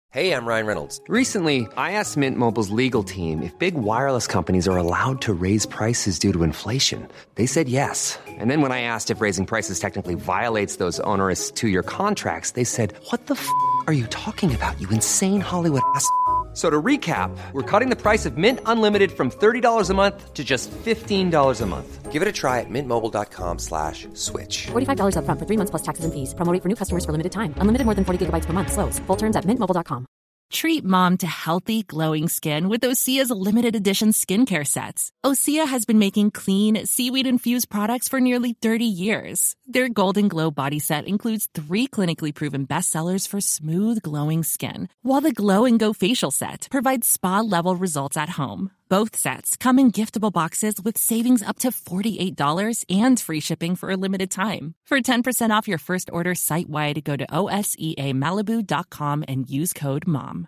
Hey, I'm Ryan Reynolds. Recently, I asked Mint Mobile's legal team if big wireless companies are allowed to raise prices due to inflation. They said yes. And then when I asked if raising prices technically violates those onerous two-year contracts, they said, "What the f*** are you talking about, you insane Hollywood ass?" So to recap, we're cutting the price of Mint Unlimited from $30 a month to just $15 a month. Give it a try at mintmobile.com/switch. $45 up front for 3 months plus taxes and fees. Promo rate for new customers for limited time. Unlimited more than 40 gigabytes per month. Slows full terms at mintmobile.com. Treat mom to healthy, glowing skin with Osea's limited edition skincare sets. Osea has been making clean, seaweed-infused products for nearly 30 years. Their Golden Glow body set includes 3 clinically proven bestsellers for smooth, glowing skin, while the Glow and Go facial set provides spa-level results at home. Both sets come in giftable boxes with savings up to $48 and free shipping for a limited time. For 10% off your first order site-wide, go to OSEAMalibu.com and use code MOM.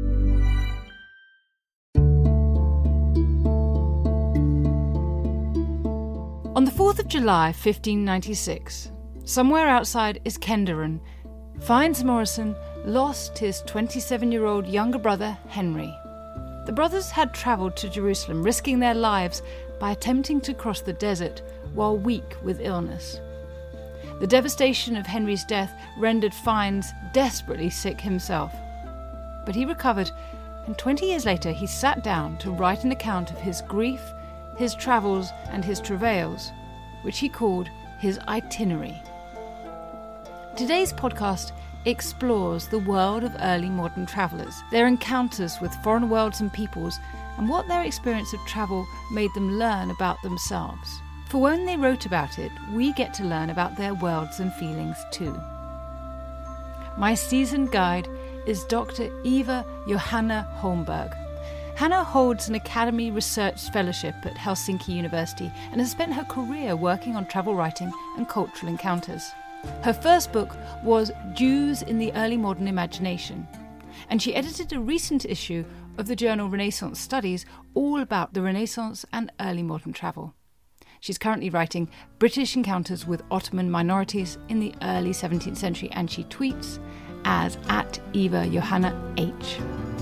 On the 4th of July, 1596, somewhere outside Iskenderun, Fynes Moryson lost his 27-year-old younger brother, Henry. The brothers had travelled to Jerusalem, risking their lives by attempting to cross the desert while weak with illness. The devastation of Henry's death rendered Fynes desperately sick himself. But he recovered, and 20 years later he sat down to write an account of his grief, his travels, and his travails, which he called his Itinerary. Today's podcast explores the world of early modern travellers, their encounters with foreign worlds and peoples, and what their experience of travel made them learn about themselves. For when they wrote about it, we get to learn about their worlds and feelings too. My seasoned guide is Dr. Eva Johanna Holmberg. Hannah holds an Academy Research Fellowship at Helsinki University and has spent her career working on travel writing and cultural encounters. Her first book was Jews in the Early Modern Imagination, and she edited a recent issue of the journal Renaissance Studies all about the Renaissance and early modern travel. She's currently writing British Encounters with Ottoman Minorities in the early 17th century, and she tweets as @Eva Johanna H.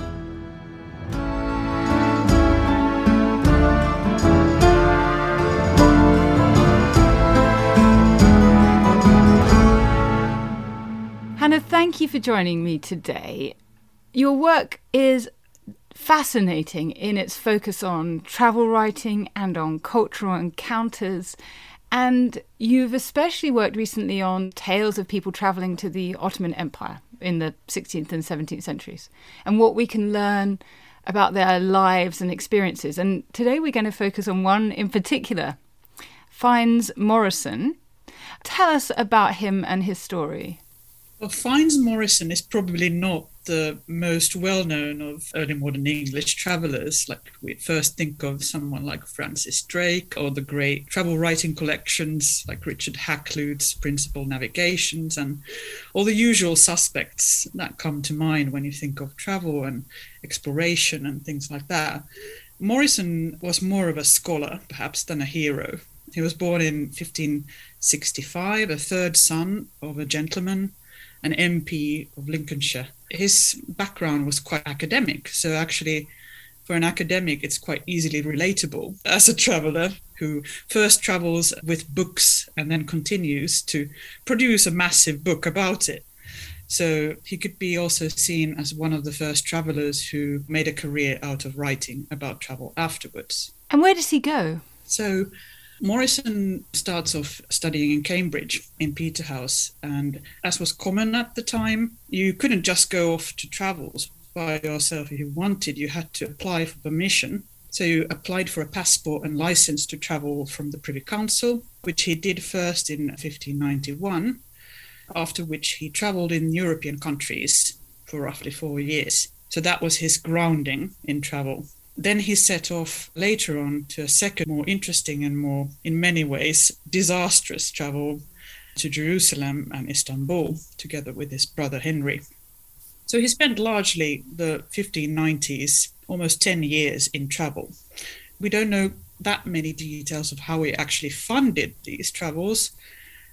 Hannah, thank you for joining me today. Your work is fascinating in its focus on travel writing and on cultural encounters. And you've especially worked recently on tales of people travelling to the Ottoman Empire in the 16th and 17th centuries and what we can learn about their lives and experiences. And today we're going to focus on one in particular, Fynes Moryson. Tell us about him and his story. Well, Fynes Moryson is probably not the most well-known of early modern English travellers. Like, we first think of someone like Francis Drake or the great travel writing collections like Richard Hakluyt's Principal Navigations and all the usual suspects that come to mind when you think of travel and exploration and things like that. Moryson was more of a scholar, perhaps, than a hero. He was born in 1565, a third son of a gentleman, an MP of Lincolnshire. His background was quite academic, so actually for an academic it's quite easily relatable as a traveller who first travels with books and then continues to produce a massive book about it. So he could be also seen as one of the first travellers who made a career out of writing about travel afterwards. And where does he go? So Moryson starts off studying in Cambridge, in Peterhouse, and as was common at the time, you couldn't just go off to travels by yourself if you wanted. You had to apply for permission. So you applied for a passport and license to travel from the Privy Council, which he did first in 1591, after which he travelled in European countries for roughly 4 years. So that was his grounding in travel. Then he set off later on to a second, more interesting and more, in many ways, disastrous travel to Jerusalem and Istanbul, together with his brother Henry. So he spent largely the 1590s, almost 10 years in travel. We don't know that many details of how he actually funded these travels,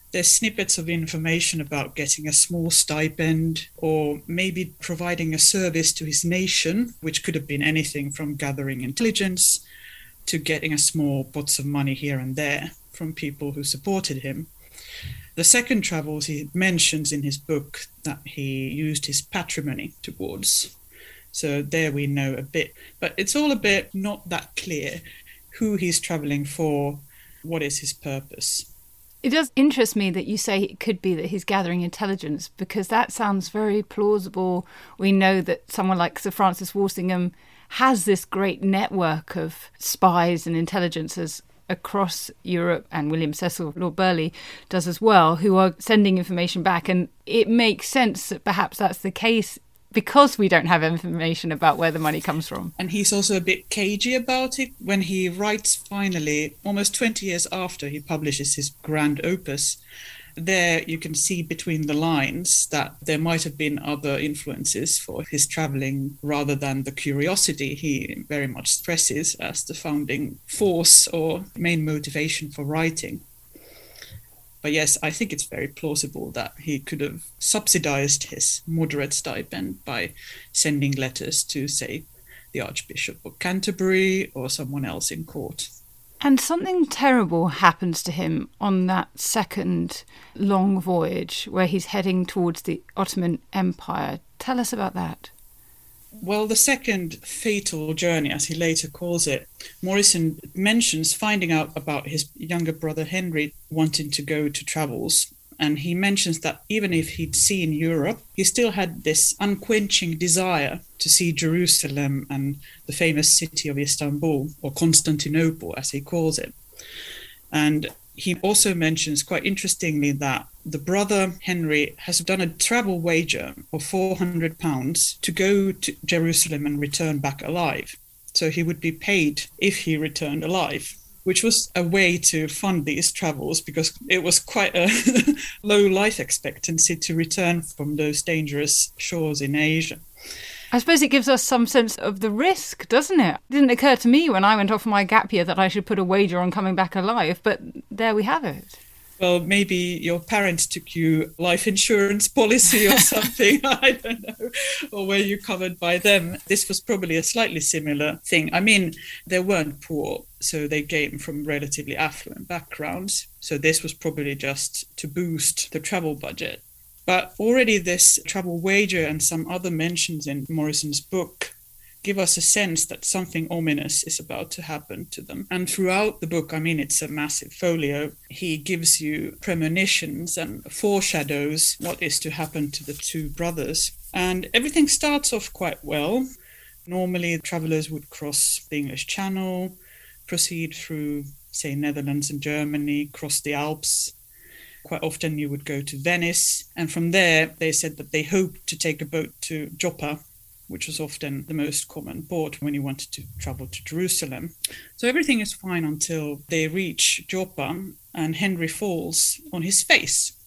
There's snippets of information about getting a small stipend or maybe providing a service to his nation, which could have been anything from gathering intelligence to getting a small pots of money here and there from people who supported him. The second travels he mentions in his book that he used his patrimony towards. So there we know a bit, but it's all a bit not that clear who he's traveling for, what is his purpose. It does interest me that you say it could be that he's gathering intelligence, because that sounds very plausible. We know that someone like Sir Francis Walsingham has this great network of spies and intelligences across Europe, and William Cecil, Lord Burleigh, does as well, who are sending information back. And it makes sense that perhaps that's the case because we don't have information about where the money comes from. And he's also a bit cagey about it. When he writes finally, almost 20 years after he publishes his grand opus, there you can see between the lines that there might have been other influences for his traveling rather than the curiosity he very much stresses as the founding force or main motivation for writing. But yes, I think it's very plausible that he could have subsidized his moderate stipend by sending letters to, say, the Archbishop of Canterbury or someone else in court. And something terrible happens to him on that second long voyage where he's heading towards the Ottoman Empire. Tell us about that. Well, the second fatal journey, as he later calls it, Morrison mentions finding out about his younger brother Henry wanting to go to travels. And he mentions that even if he'd seen Europe, he still had this unquenching desire to see Jerusalem and the famous city of Istanbul, or Constantinople, as he calls it. And he also mentions, quite interestingly, that the brother Henry has done a travel wager of £400 to go to Jerusalem and return back alive. So he would be paid if he returned alive, which was a way to fund these travels because it was quite a low life expectancy to return from those dangerous shores in Asia. I suppose it gives us some sense of the risk, doesn't it? It didn't occur to me when I went off my gap year that I should put a wager on coming back alive, but there we have it. Well, maybe your parents took you life insurance policy or something, I don't know, or were you covered by them? This was probably a slightly similar thing. I mean, they weren't poor, so they came from relatively affluent backgrounds. So this was probably just to boost the travel budget. But already this travel wager and some other mentions in Morrison's book give us a sense that something ominous is about to happen to them. And throughout the book, I mean, it's a massive folio, he gives you premonitions and foreshadows what is to happen to the two brothers. And everything starts off quite well. Normally, travelers would cross the English Channel, proceed through, say, Netherlands and Germany, cross the Alps. Quite often you would go to Venice. And from there, they said that they hoped to take a boat to Joppa, which was often the most common port when you wanted to travel to Jerusalem. So everything is fine until they reach Joppa and Henry falls on his face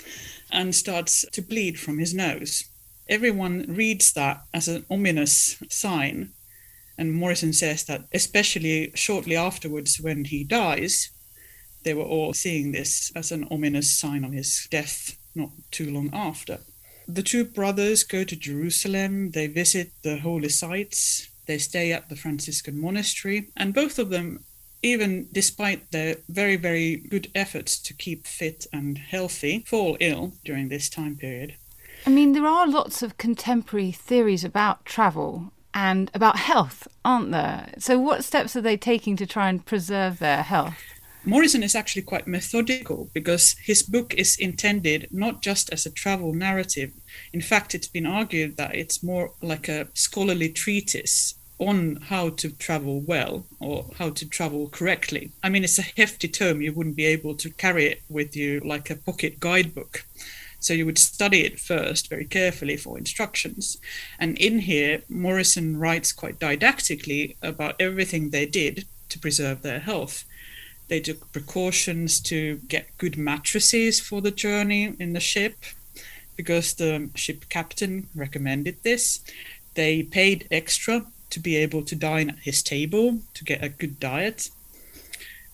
and starts to bleed from his nose. Everyone reads that as an ominous sign. And Morrison says that especially shortly afterwards when he dies, they were all seeing this as an ominous sign of his death not too long after. The two brothers go to Jerusalem, they visit the holy sites, they stay at the Franciscan monastery, and both of them, even despite their very, very good efforts to keep fit and healthy, fall ill during this time period. I mean, there are lots of contemporary theories about travel and about health, aren't there? So what steps are they taking to try and preserve their health? Morrison is actually quite methodical because his book is intended not just as a travel narrative. In fact, it's been argued that it's more like a scholarly treatise on how to travel well or how to travel correctly. I mean, it's a hefty tome. You wouldn't be able to carry it with you like a pocket guidebook. So you would study it first very carefully for instructions. And in here, Morrison writes quite didactically about everything they did to preserve their health. They took precautions to get good mattresses for the journey in the ship because the ship captain recommended this. They paid extra to be able to dine at his table to get a good diet.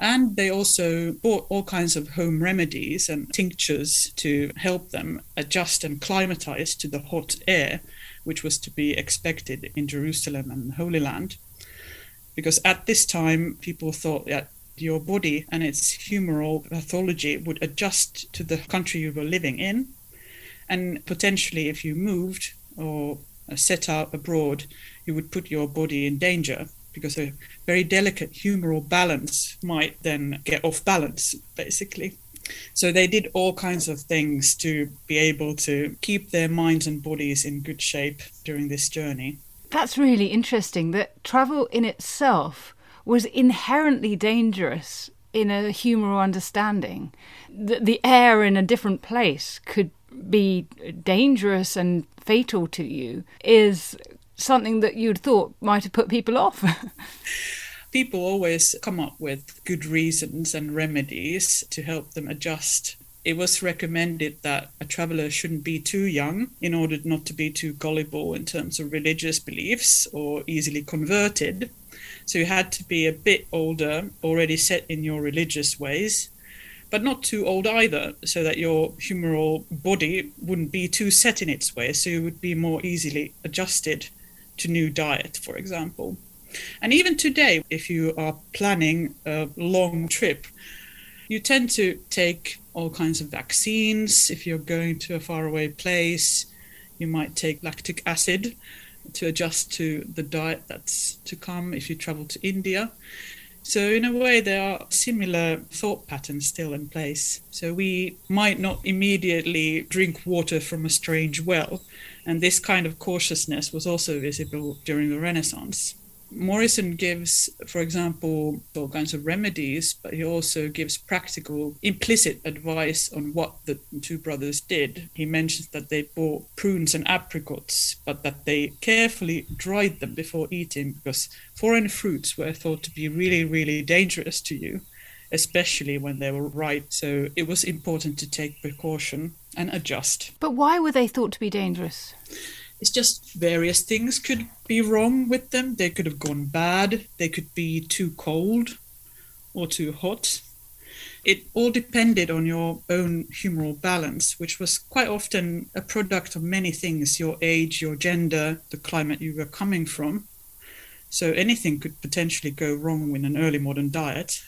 And they also bought all kinds of home remedies and tinctures to help them adjust and climatize to the hot air, which was to be expected in Jerusalem and Holy Land. Because at this time, people thought that your body and its humoral pathology would adjust to the country you were living in. And potentially, if you moved or set out abroad, you would put your body in danger, because a very delicate humoral balance might then get off balance, basically. So they did all kinds of things to be able to keep their minds and bodies in good shape during this journey. That's really interesting, that travel in itself was inherently dangerous in a humoral understanding. The air in a different place could be dangerous and fatal to you is something that you'd thought might have put people off. People always come up with good reasons and remedies to help them adjust. It was recommended that a traveller shouldn't be too young in order not to be too gullible in terms of religious beliefs or easily converted. So you had to be a bit older, already set in your religious ways, but not too old either, so that your humoral body wouldn't be too set in its ways, so you would be more easily adjusted to new diet, for example. And even today, if you are planning a long trip, you tend to take all kinds of vaccines. If you're going to a faraway place, you might take lactic acid to adjust to the diet that's to come if you travel to India. So in a way, there are similar thought patterns still in place. So we might not immediately drink water from a strange well. And this kind of cautiousness was also visible during the Renaissance. Morrison gives, for example, all kinds of remedies, but he also gives practical, implicit advice on what the two brothers did. He mentions that they bought prunes and apricots, but that they carefully dried them before eating, because foreign fruits were thought to be really, really dangerous to you, especially when they were ripe. So it was important to take precaution and adjust. But why were they thought to be dangerous? It's just various things could be wrong with them. They could have gone bad. They could be too cold or too hot. It all depended on your own humoral balance, which was quite often a product of many things: your age, your gender, the climate you were coming from. So anything could potentially go wrong with an early modern diet.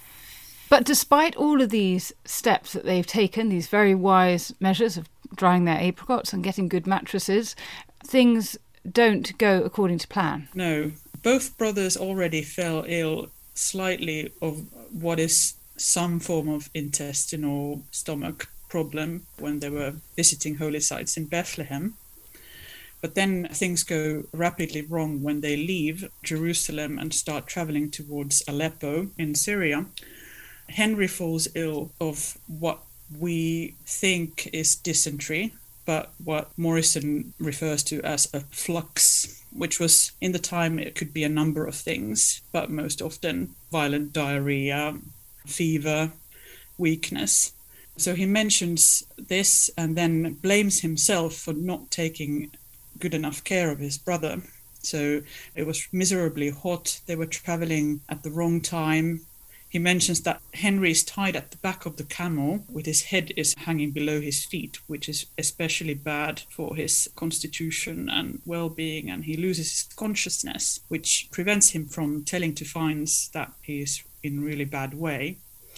But despite all of these steps that they've taken, these very wise measures of drying their apricots and getting good mattresses, things don't go according to plan. No, both brothers already fell ill slightly of what is some form of intestinal stomach problem when they were visiting holy sites in Bethlehem. But then things go rapidly wrong when they leave Jerusalem and start traveling towards Aleppo in Syria. Henry falls ill of what we think is dysentery, but what Morrison refers to as a flux, which was, in the time, it could be a number of things, but most often violent diarrhea, fever, weakness. So he mentions this and then blames himself for not taking good enough care of his brother. So it was miserably hot. They were traveling at the wrong time. He mentions that Henry is tied at the back of the camel with his head is hanging below his feet, which is especially bad for his constitution and well-being, and he loses his consciousness, which prevents him from telling to Fiennes that he is in really bad way.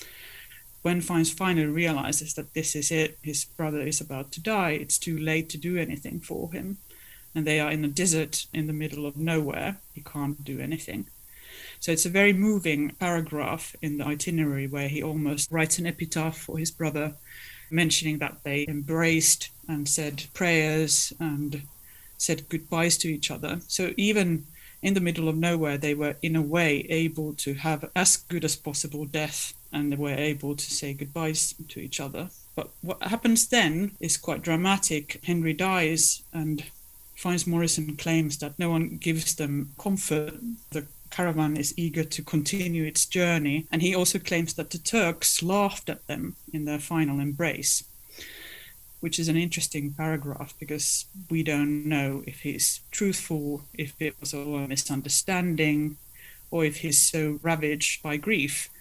When Fiennes finally realizes that this is it, his brother is about to die, it's too late to do anything for him. And they are in a desert in the middle of nowhere. He can't do anything. So it's a very moving paragraph in the itinerary where he almost writes an epitaph for his brother, mentioning that they embraced and said prayers and said goodbyes to each other. So even in the middle of nowhere, they were in a way able to have as good as possible death, and they were able to say goodbyes to each other. But what happens then is quite dramatic. Henry dies, and Fiennes Morrison claims that no one gives them comfort. The caravan is eager to continue its journey, and he also claims that the Turks laughed at them in their final embrace, which is an interesting paragraph because we don't know if he's truthful, if it was all a misunderstanding, or if he's so ravaged by grief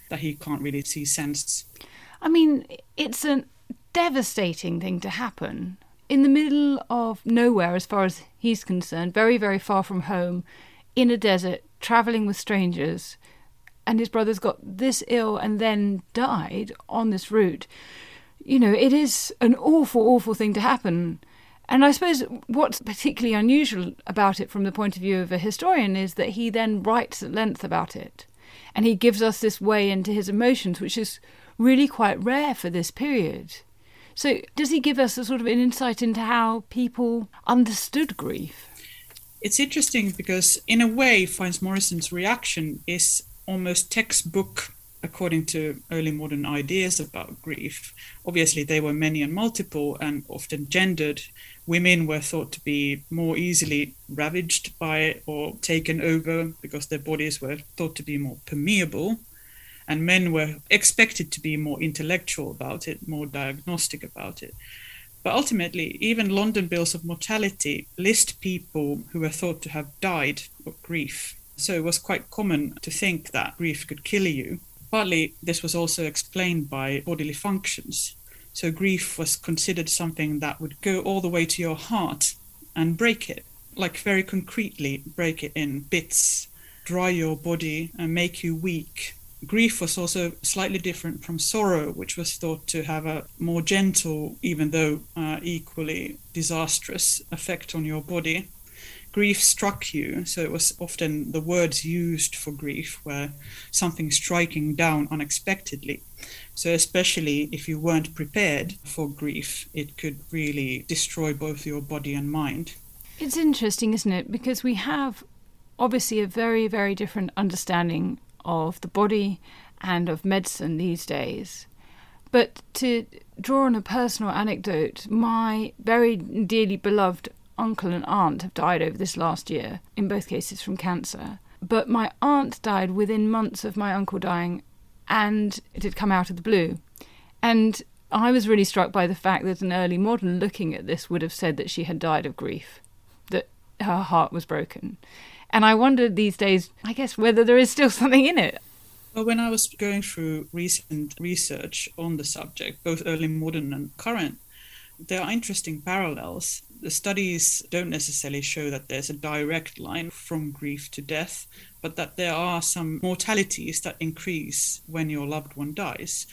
that he can't really see sense. I mean, it's a devastating thing to happen in the middle of nowhere, as far as he's concerned, very, very far from home, in a desert, travelling with strangers, and his brother's got this ill and then died on this route. You know, it is an awful, awful thing to happen. And I suppose what's particularly unusual about it from the point of view of a historian is that he then writes at length about it. And he gives us this way into his emotions, which is really quite rare for this period. So does he give us a sort of an insight into how people understood grief? It's interesting because in a way, Fynes Morrison's reaction is almost textbook according to early modern ideas about grief. Obviously, they were many and multiple and often gendered. Women were thought to be more easily ravaged by it or taken over because their bodies were thought to be more permeable. And men were expected to be more intellectual about it, more diagnostic about it. But ultimately, even London Bills of Mortality list people who were thought to have died of grief. So it was quite common to think that grief could kill you. Partly, this was also explained by bodily functions. So grief was considered something that would go all the way to your heart and break it, like very concretely break it in bits, dry your body and make you weak. Grief was also slightly different from sorrow, which was thought to have a more gentle, even though equally disastrous effect on your body. Grief struck you, so it was often the words used for grief were something striking down unexpectedly. So especially if you weren't prepared for grief, it could really destroy both your body and mind. It's interesting, isn't it? Because we have obviously a very, very different understanding of the body and of medicine these days. But to draw on a personal anecdote, my very dearly beloved uncle and aunt have died over this last year, in both cases from cancer. But my aunt died within months of my uncle dying, and it had come out of the blue. And I was really struck by the fact that an early modern looking at this would have said that she had died of grief, that her heart was broken. And I wondered these days, I guess, whether there is still something in it. Well, when I was going through recent research on the subject, both early modern and current, there are interesting parallels. The studies don't necessarily show that there's a direct line from grief to death, but that there are some mortalities that increase when your loved one dies.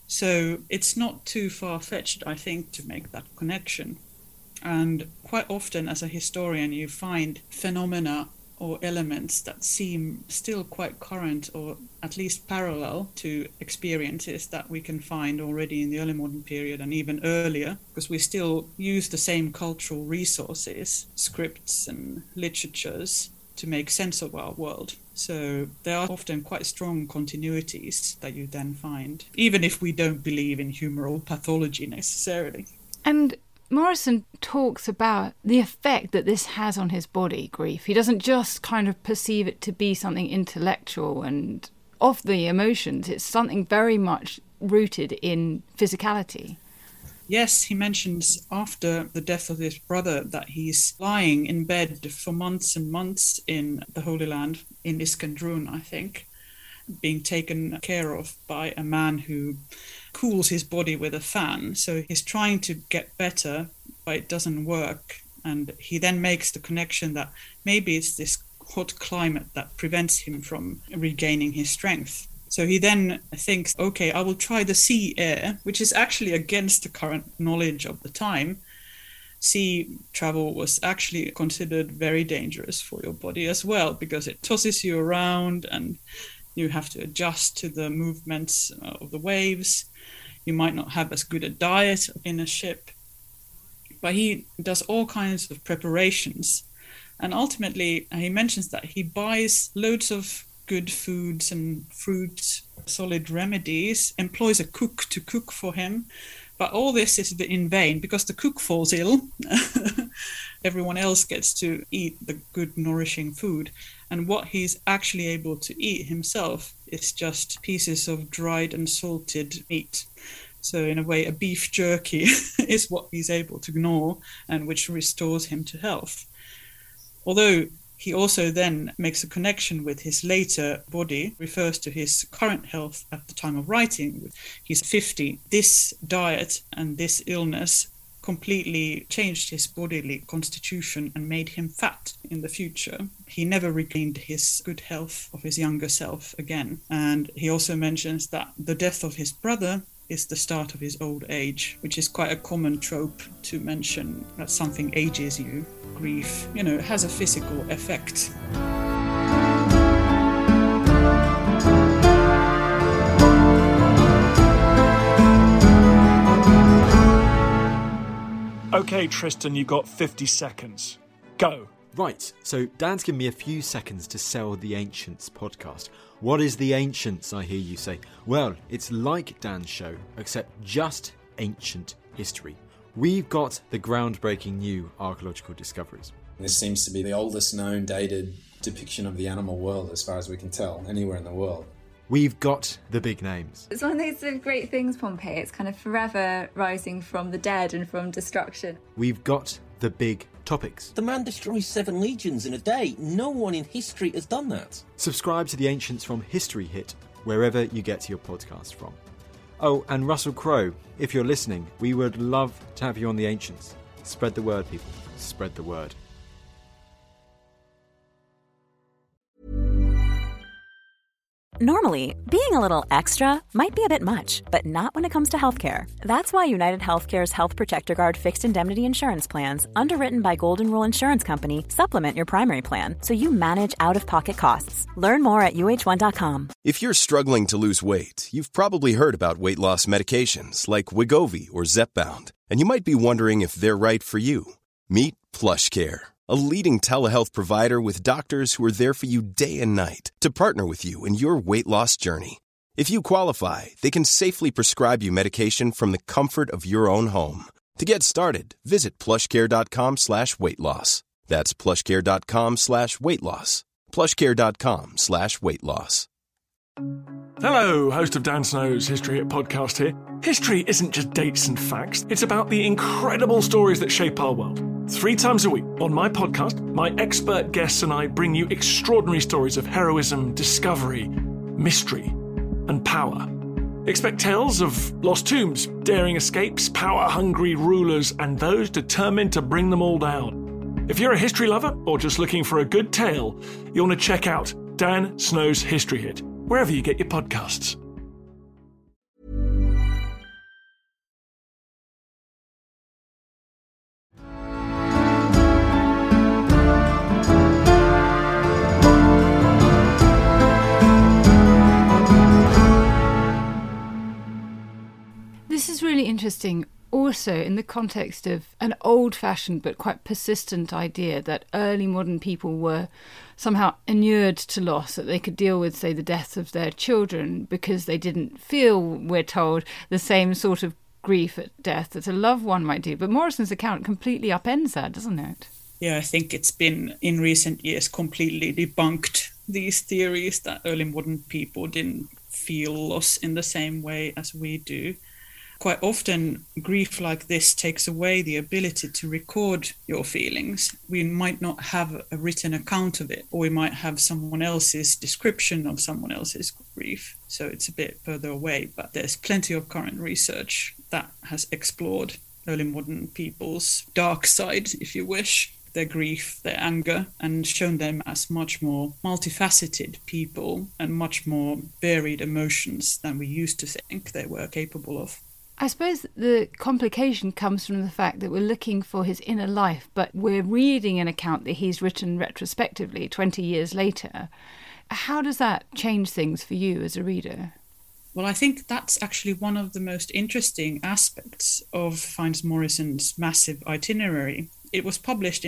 So it's not too far-fetched, I think, to make that connection. And quite often as a historian, you find phenomena or elements that seem still quite current or at least parallel to experiences that we can find already in the early modern period and even earlier, because we still use the same cultural resources, scripts and literatures to make sense of our world. So there are often quite strong continuities that you then find, even if we don't believe in humoral pathology necessarily. And Morrison talks about the effect that this has on his body, grief. He doesn't just kind of perceive it to be something intellectual and of the emotions. It's something very much rooted in physicality. Yes, he mentions after the death of his brother that he's lying in bed for months and months in the Holy Land, in Iskenderun, I think, being taken care of by a man who cools his body with a fan. So he's trying to get better, but it doesn't work. And he then makes the connection that maybe it's this hot climate that prevents him from regaining his strength. So he then thinks, okay, I will try the sea air, which is actually against the current knowledge of the time. Sea travel was actually considered very dangerous for your body as well, because it tosses you around and you have to adjust to the movements of the waves. You might not have as good a diet in a ship. But he does all kinds of preparations. And ultimately, he mentions that he buys loads of good foods and fruits, solid remedies, employs a cook to cook for him. But all this is in vain because the cook falls ill. Everyone else gets to eat the good, nourishing food. And what he's actually able to eat himself is just pieces of dried and salted meat. So in a way, a beef jerky is what he's able to gnaw and which restores him to health. Although He also then makes a connection with his later body, refers to his current health at the time of writing. He's 50. This diet and this illness completely changed his bodily constitution and made him fat in the future. He never regained his good health of his younger self again. And he also mentions that the death of his brother is the start of his old age, which is quite a common trope to mention, that something ages you. Grief, has a physical effect. Okay, Tristan, you got 50 seconds. Go. Right, so Dan's given me a few seconds to sell the Ancients podcast. What is the Ancients, I hear you say? Well, it's like Dan's show, except just ancient history. We've got the groundbreaking new archaeological discoveries. This seems to be the oldest known dated depiction of the animal world, as far as we can tell, anywhere in the world. We've got the big names. It's one of those sort of great things, Pompeii. It's kind of forever rising from the dead and from destruction. We've got the big topics. The man destroys 7 legions in a day. No one in history has done that. Subscribe to the Ancients from History Hit, wherever you get your podcast from. Oh, and Russell Crowe, if you're listening, we would love to have you on the Ancients. Spread the word, people. Spread the word. Normally, being a little extra might be a bit much, but not when it comes to healthcare. That's why United Healthcare's Health Protector Guard fixed indemnity insurance plans, underwritten by Golden Rule Insurance Company, supplement your primary plan so you manage out-of-pocket costs. Learn more at UH1.com. If you're struggling to lose weight, you've probably heard about weight loss medications like Wegovy or Zepbound, and you might be wondering if they're right for you. Meet PlushCare, a leading telehealth provider with doctors who are there for you day and night to partner with you in your weight loss journey. If you qualify, they can safely prescribe you medication from the comfort of your own home. To get started, visit plushcare.com/weight loss. That's plushcare.com/weight loss. plushcare.com/weight loss. Hello, host of Dan Snow's History Hit podcast here. History isn't just dates and facts, it's about the incredible stories that shape our world. 3 times a week on my podcast, my expert guests and I bring you extraordinary stories of heroism, discovery, mystery, and power. Expect tales of lost tombs, daring escapes, power-hungry rulers, and those determined to bring them all down. If you're a history lover or just looking for a good tale, you'll want to check out Dan Snow's History Hit, wherever you get your podcasts. This is really interesting also in the context of an old-fashioned but quite persistent idea that early modern people were somehow inured to loss, that they could deal with, say, the death of their children because they didn't feel, we're told, the same sort of grief at death that a loved one might do. But Morrison's account completely upends that, doesn't it? Yeah, I think it's been, in recent years, completely debunked these theories that early modern people didn't feel loss in the same way as we do. Quite often, grief like this takes away the ability to record your feelings. We might not have a written account of it, or we might have someone else's description of someone else's grief. So it's a bit further away, but there's plenty of current research that has explored early modern people's dark side, if you wish, their grief, their anger, and shown them as much more multifaceted people and much more varied emotions than we used to think they were capable of. I suppose the complication comes from the fact that we're looking for his inner life, but we're reading an account that he's written retrospectively 20 years later. How does that change things for you as a reader? Well, I think that's actually one of the most interesting aspects of Fynes Morrison's massive itinerary. It was published in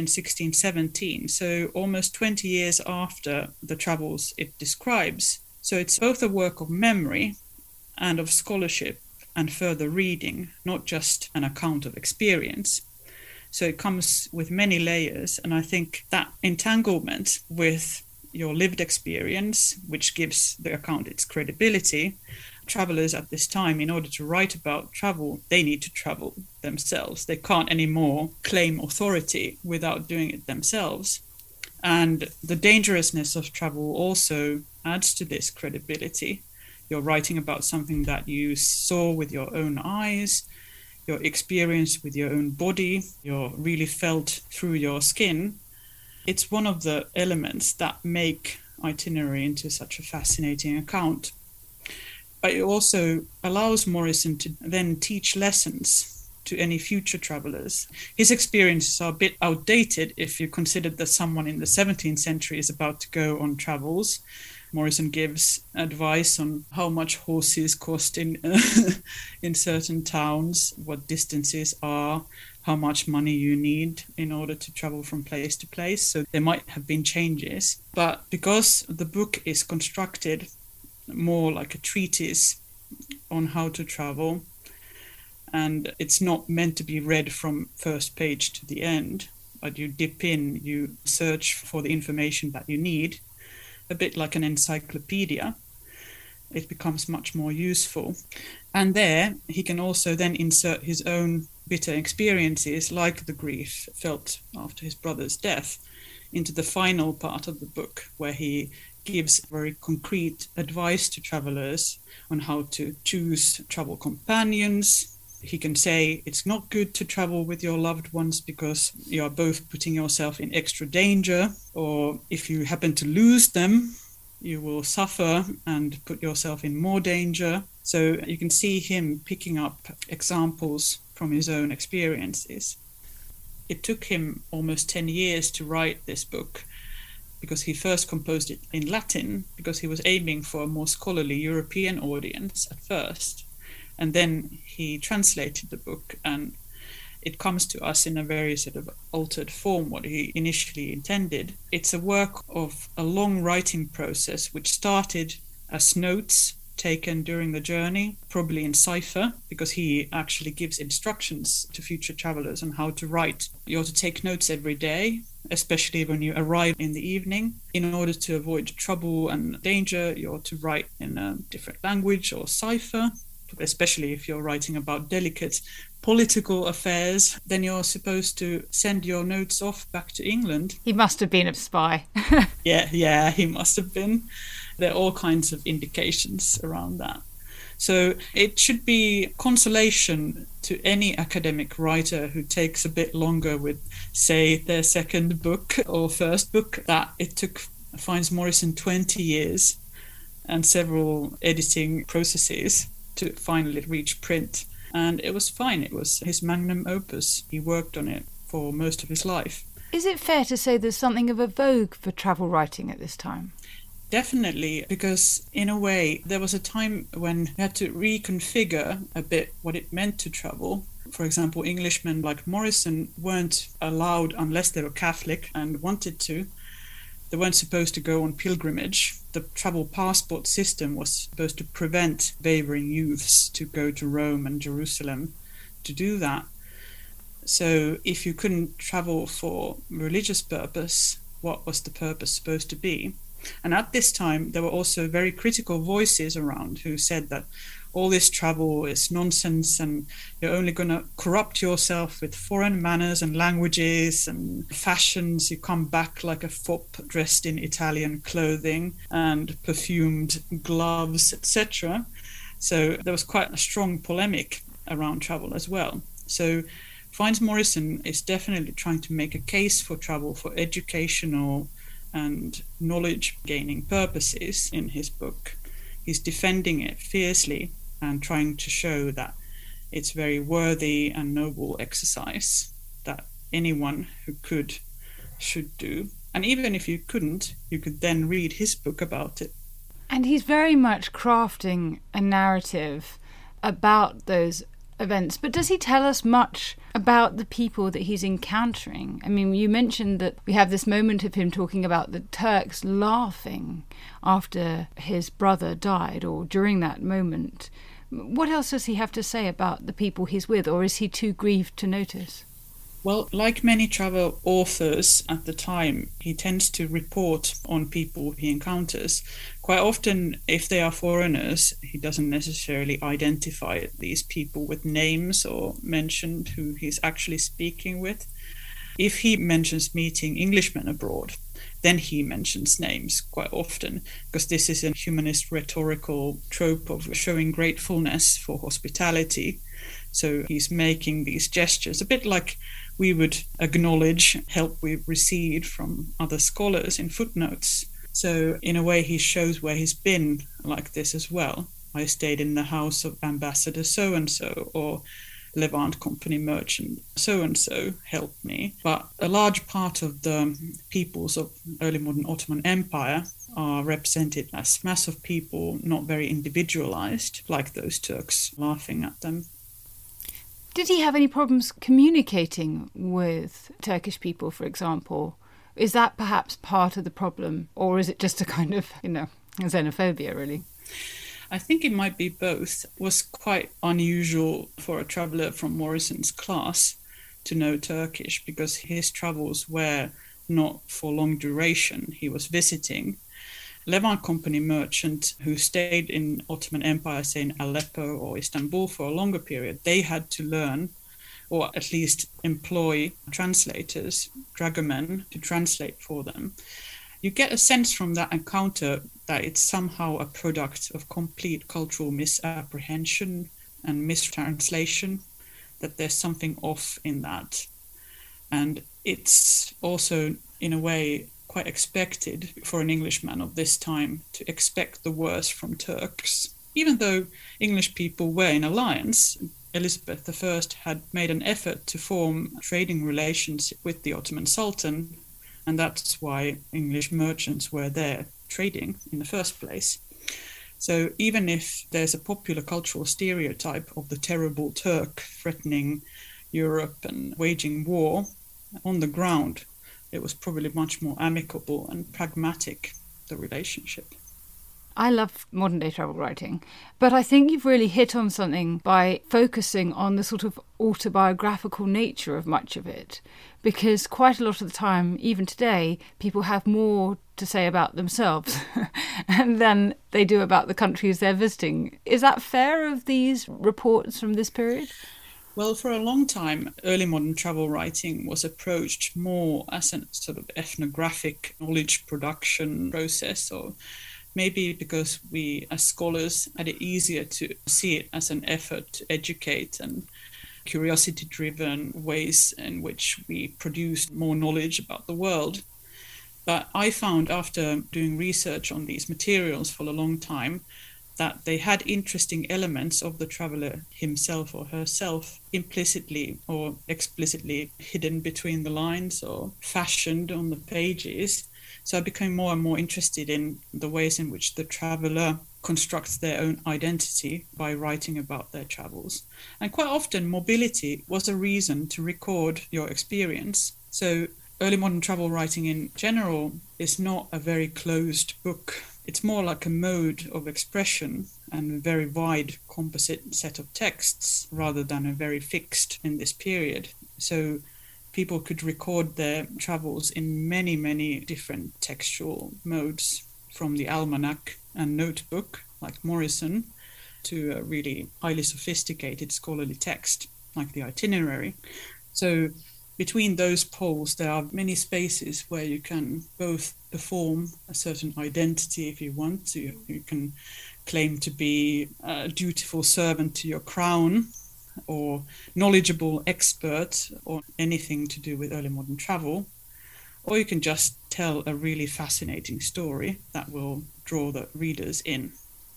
1617, so almost 20 years after the travels it describes. So it's both a work of memory and of scholarship and further reading, not just an account of experience. So it comes with many layers, and I think that entanglement with your lived experience, which gives the account its credibility. Travelers at this time, in order to write about travel, they need to travel themselves. They can't anymore claim authority without doing it themselves. And the dangerousness of travel also adds to this credibility. You're writing about something that you saw with your own eyes, your experience with your own body, you're really felt through your skin. It's one of the elements that make itinerary into such a fascinating account. But it also allows Morrison to then teach lessons to any future travelers. His experiences are a bit outdated if you consider that someone in the 17th century is about to go on travels. Morrison gives advice on how much horses cost in in certain towns, what distances are, how much money you need in order to travel from place to place. So there might have been changes. But because the book is constructed more like a treatise on how to travel, and it's not meant to be read from first page to the end, but you dip in, you search for the information that you need, a bit like an encyclopedia, it becomes much more useful. And there he can also then insert his own bitter experiences, like the grief felt after his brother's death, into the final part of the book, where he gives very concrete advice to travelers on how to choose travel companions. He can say it's not good to travel with your loved ones because you are both putting yourself in extra danger, or if you happen to lose them, you will suffer and put yourself in more danger. So you can see him picking up examples from his own experiences. It took him almost 10 years to write this book, because he first composed it in Latin, because he was aiming for a more scholarly European audience at first. And then he translated the book, and it comes to us in a very sort of altered form, what he initially intended. It's a work of a long writing process, which started as notes taken during the journey, probably in cipher, because he actually gives instructions to future travelers on how to write. You ought to take notes every day, especially when you arrive in the evening. In order to avoid trouble and danger, you ought to write in a different language or cipher, especially if you're writing about delicate political affairs. Then you're supposed to send your notes off back to England. He must have been a spy. Yeah, he must have been. There are all kinds of indications around that. So it should be consolation to any academic writer who takes a bit longer with, say, their second book or first book, that it took Fynes Moryson 20 years and several editing processes to finally reach print. And it was fine. It was his magnum opus. He worked on it for most of his life. Is it fair to say there's something of a vogue for travel writing at this time? Definitely, because in a way, there was a time when you had to reconfigure a bit what it meant to travel. For example, Englishmen like Moryson weren't allowed, unless they were Catholic and wanted to, they weren't supposed to go on pilgrimage. The travel passport system was supposed to prevent wavering youths to go to Rome and Jerusalem to do that. So if you couldn't travel for religious purpose, what was the purpose supposed to be? And at this time, there were also very critical voices around who said that all this travel is nonsense and you're only going to corrupt yourself with foreign manners and languages and fashions. You come back like a fop dressed in Italian clothing and perfumed gloves, etc. So there was quite a strong polemic around travel as well. So Fynes Moryson is definitely trying to make a case for travel for educational and knowledge-gaining purposes in his book. He's defending it fiercely and trying to show that it's very worthy and noble exercise that anyone who could should do. And even if you couldn't, you could then read his book about it. And he's very much crafting a narrative about those events. But does he tell us much about the people that he's encountering? I mean, you mentioned that we have this moment of him talking about the Turks laughing after his brother died, or during that moment. What else does he have to say about the people he's with, or is he too grieved to notice? Well, like many travel authors at the time, he tends to report on people he encounters. Quite often, if they are foreigners, he doesn't necessarily identify these people with names or mention who he's actually speaking with. If he mentions meeting Englishmen abroad, then he mentions names quite often, because this is a humanist rhetorical trope of showing gratefulness for hospitality. So he's making these gestures, a bit like we would acknowledge help we've received from other scholars in footnotes. So in a way, he shows where he's been like this as well. I stayed in the house of Ambassador so-and-so, or Levant Company merchant so-and-so helped me. But a large part of the peoples of early modern Ottoman Empire are represented as mass of people, not very individualized, like those Turks laughing at them. Did he have any problems communicating with Turkish people, for example? Is that perhaps part of the problem, or is it just a kind of, xenophobia, really? I think it might be both. It was quite unusual for a traveller from Morison's class to know Turkish, because his travels were not for long duration. He was visiting. Levant Company merchant who stayed in Ottoman Empire, say in Aleppo or Istanbul for a longer period, they had to learn, or at least employ translators, dragomen, to translate for them. You get a sense from that encounter that it's somehow a product of complete cultural misapprehension and mistranslation, that there's something off in that. And it's also, in a way, quite expected for an Englishman of this time to expect the worst from Turks. Even though English people were in alliance, Elizabeth I had made an effort to form trading relations with the Ottoman Sultan, and that's why English merchants were there trading in the first place. So even if there's a popular cultural stereotype of the terrible Turk threatening Europe and waging war, on the ground it was probably much more amicable and pragmatic, the relationship. I love modern day travel writing, but I think you've really hit on something by focusing on the sort of autobiographical nature of much of it, because quite a lot of the time, even today, people have more to say about themselves than they do about the countries they're visiting. Is that fair of these reports from this period? Well, for a long time, early modern travel writing was approached more as a sort of ethnographic knowledge production process, or maybe because we as scholars had it easier to see it as an effort to educate and curiosity-driven ways in which we produced more knowledge about the world. But I found, after doing research on these materials for a long time, that they had interesting elements of the traveller himself or herself implicitly or explicitly hidden between the lines or fashioned on the pages. So I became more and more interested in the ways in which the traveller constructs their own identity by writing about their travels. And quite often, mobility was a reason to record your experience. So early modern travel writing in general is not a very closed book. It's more like a mode of expression and a very wide composite set of texts rather than a very fixed in this period. So people could record their travels in many, many different textual modes, from the almanac and notebook, like Morison, to a really highly sophisticated scholarly text, like the itinerary. So between those poles, there are many spaces where you can both perform a certain identity if you want to. You can claim to be a dutiful servant to your crown, or knowledgeable expert, or anything to do with early modern travel. Or you can just tell a really fascinating story that will draw the readers in.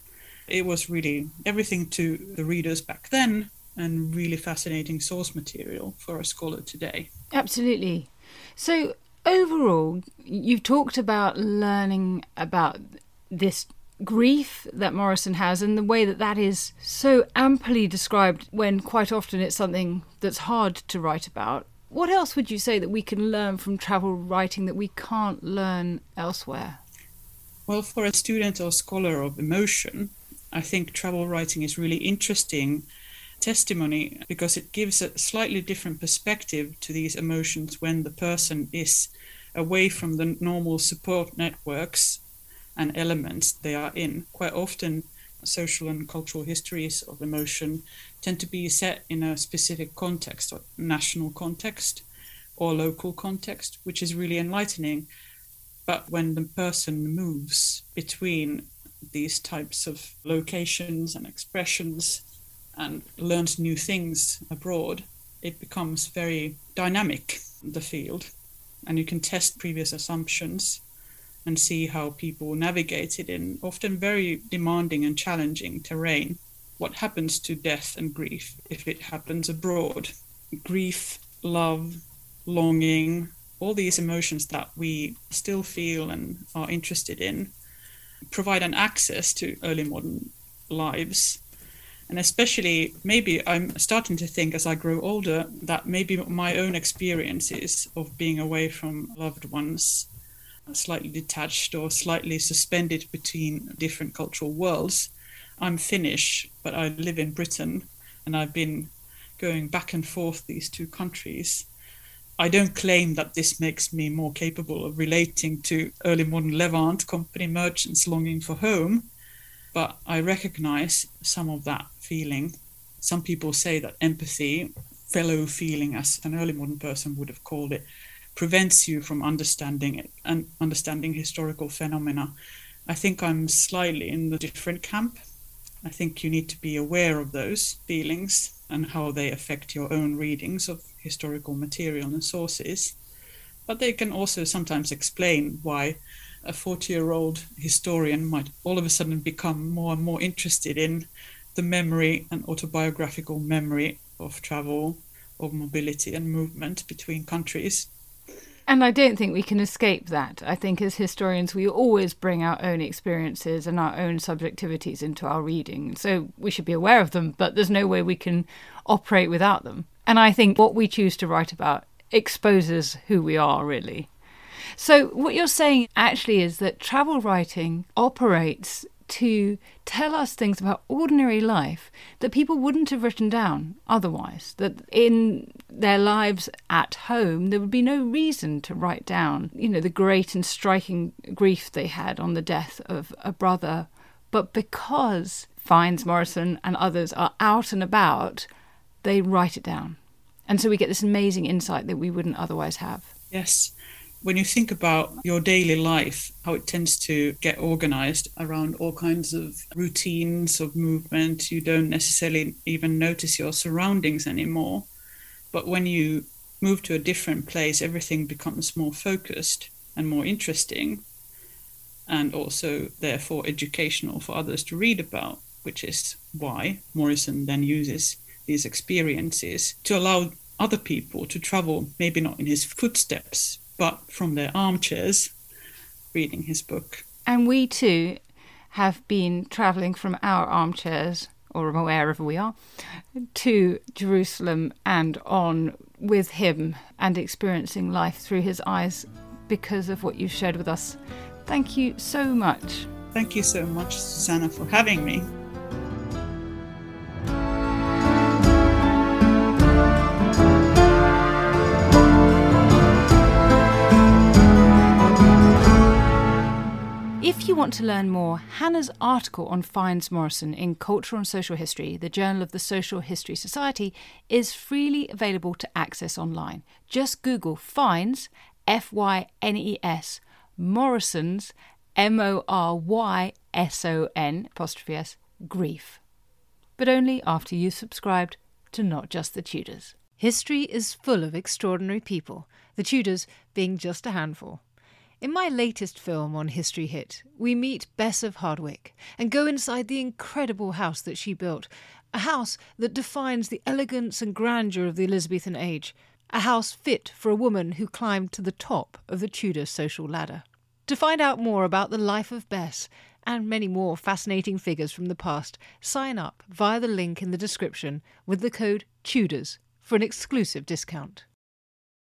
It was really everything to the readers back then, and really fascinating source material for a scholar today. Absolutely. So overall, you've talked about learning about this grief that Morison has and the way that that is so amply described when quite often it's something that's hard to write about. What else would you say that we can learn from travel writing that we can't learn elsewhere? Well, for a student or scholar of emotion, I think travel writing is really interesting testimony, because it gives a slightly different perspective to these emotions when the person is away from the normal support networks and elements they are in. Quite often, social and cultural histories of emotion tend to be set in a specific context, or national context, or local context, which is really enlightening. But when the person moves between these types of locations and expressions and learns new things abroad, it becomes very dynamic, the field. And you can test previous assumptions and see how people navigate it in often very demanding and challenging terrain. What happens to death and grief if it happens abroad? Grief, love, longing, all these emotions that we still feel and are interested in provide an access to early modern lives. And especially, maybe I'm starting to think as I grow older that maybe my own experiences of being away from loved ones, slightly detached or slightly suspended between different cultural worlds. I'm Finnish, but I live in Britain, and I've been going back and forth these two countries. I don't claim that this makes me more capable of relating to early modern Levant company merchants longing for home, but I recognize some of that feeling. Some people say that empathy, fellow feeling as an early modern person would have called it, prevents you from understanding it and understanding historical phenomena. I think I'm slightly in the different camp. I think you need to be aware of those feelings and how they affect your own readings of historical material and sources. But they can also sometimes explain why a 40-year-old historian might all of a sudden become more and more interested in the memory and autobiographical memory of travel, of mobility and movement between countries. And I don't think we can escape that. I think as historians, we always bring our own experiences and our own subjectivities into our reading. So we should be aware of them, but there's no way we can operate without them. And I think what we choose to write about exposes who we are, really. So what you're saying actually is that travel writing operates to tell us things about ordinary life that people wouldn't have written down otherwise, that in their lives at home there would be no reason to write down, the great and striking grief they had on the death of a brother. But because Fiennes, Moryson and others are out and about, they write it down. And so we get this amazing insight that we wouldn't otherwise have. Yes. When you think about your daily life, how it tends to get organized around all kinds of routines of movement, you don't necessarily even notice your surroundings anymore. But when you move to a different place, everything becomes more focused and more interesting, and also therefore educational for others to read about, which is why Moryson then uses these experiences to allow other people to travel, maybe not in his footsteps, but from their armchairs, reading his book. And we too have been travelling from our armchairs, or wherever we are, to Jerusalem and on with him and experiencing life through his eyes because of what you've shared with us. Thank you so much. Thank you so much, Susanna, for having me. If you want to learn more, Hannah's article on Fiennes Moryson in Cultural and Social History, the Journal of the Social History Society, is freely available to access online. Just Google Fiennes, F-Y-N-E-S, Moryson's, M-O-R-Y-S-O-N', grief. But only after you've subscribed to Not Just the Tudors. History is full of extraordinary people, the Tudors being just a handful. In my latest film on History Hit, we meet Bess of Hardwick and go inside the incredible house that she built, a house that defines the elegance and grandeur of the Elizabethan age, a house fit for a woman who climbed to the top of the Tudor social ladder. To find out more about the life of Bess and many more fascinating figures from the past, sign up via the link in the description with the code TUDORS for an exclusive discount.